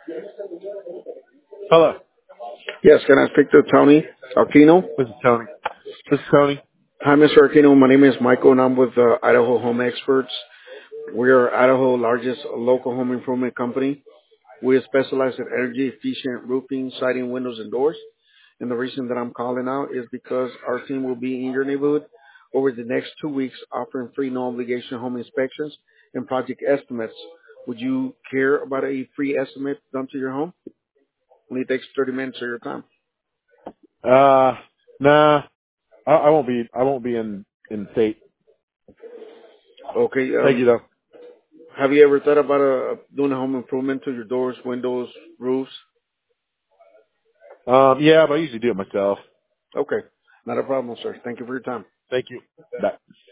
Hello. Yes, can I speak to Tony Aquino? This is Tony. This is Tony. Hi, Mr. Aquino. My name is Michael, and I'm with Idaho Home Experts. We are Idaho's largest local home improvement company. We specialize in energy-efficient roofing, siding, windows, and doors. And the reason that I'm calling out is because our team will be in your neighborhood over the next 2 weeks offering free no-obligation home inspections and project estimates. Would you care about a free estimate done to your home? Only takes 30 minutes of your time. Nah. I won't be. I won't be in state. Okay, Thank you though. have you ever thought about doing a home improvement to your doors, windows, roofs? Yeah, but I usually do it myself. Okay, not a problem, sir. Thank you for your time. Thank you. Bye.